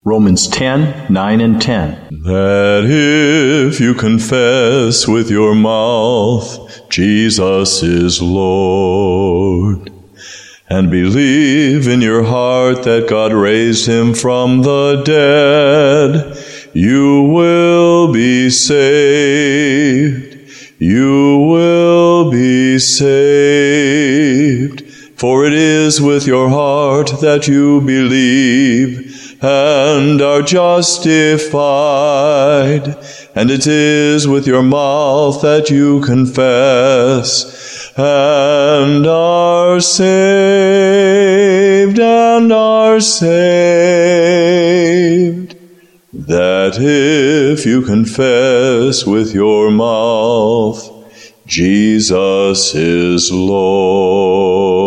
Romans 10:9 and 10. That if you confess with your mouth Jesus is Lord, and believe in your heart that God raised him from the dead, you will be saved. You will be saved. For it is with your heart that you believe and are justified, and it is with your mouth that you confess and are saved, that if you confess with your mouth Jesus is Lord.